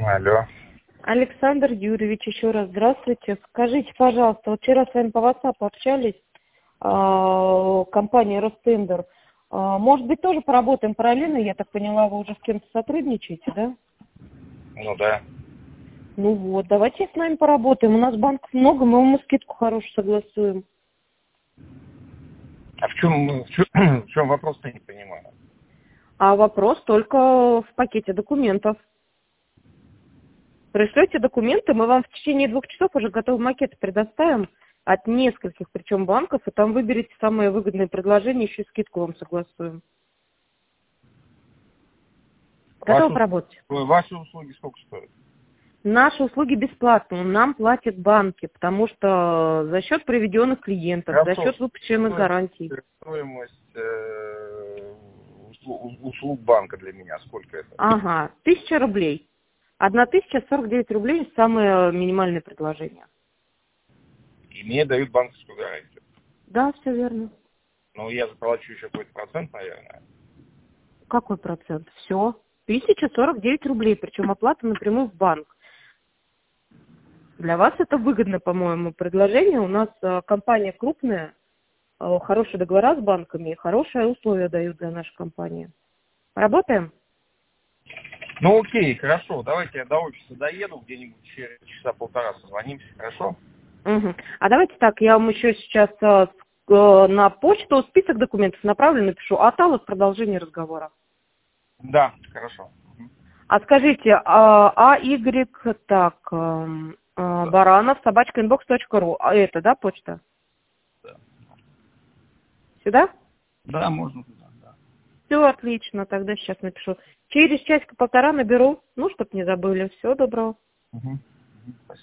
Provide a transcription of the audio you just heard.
Алло. Александр Юрьевич, еще раз здравствуйте. Скажите, пожалуйста, вот вчера с вами по WhatsApp общались, компания Ростендер. Может быть, тоже поработаем параллельно? Я так поняла, вы уже с кем-то сотрудничаете, да? Ну да. Ну вот, давайте с нами поработаем. У нас банков много, мы вам скидку хорошую согласуем. А в чем вопрос-то, не понимаю? А вопрос только в пакете документов. Пришлете документы, мы вам в течение 2 часов уже готовый макет предоставим от нескольких, причем банков, и там выберите самые выгодные предложения, еще и скидку вам согласуем. Готовы поработать? Ваши услуги сколько стоят? Наши услуги бесплатные, нам платят банки, потому что за счет приведенных клиентов, за счет выпущенных гарантий. Стоимость услуг банка для меня, сколько это? Ага, 1000 рублей. 1049 рублей – самое минимальное предложение. И мне дают банковскую гарантию. Да, все верно. Но я заплачу еще какой-то процент, наверное. Какой процент? Все. 1049 рублей, причем оплата напрямую в банк. Для вас это выгодно, по-моему, предложение. У нас компания крупная, хорошие договора с банками и хорошие условия дают для нашей компании. Работаем? Ну окей, хорошо. Давайте я до офиса доеду, где-нибудь через часа полтора созвонимся, хорошо? Угу. А давайте так, я вам еще сейчас на почту список документов направлю, напишу, а там вот продолжение разговора. Да, хорошо. А скажите, Y, так, Баранов, @inbox.ru, а это, да, почта? Да. Сюда? Да, можно туда, да. Все отлично, тогда сейчас напишу. Через часика-полтора наберу, ну, чтоб не забыли. Всего доброго. Угу. Спасибо.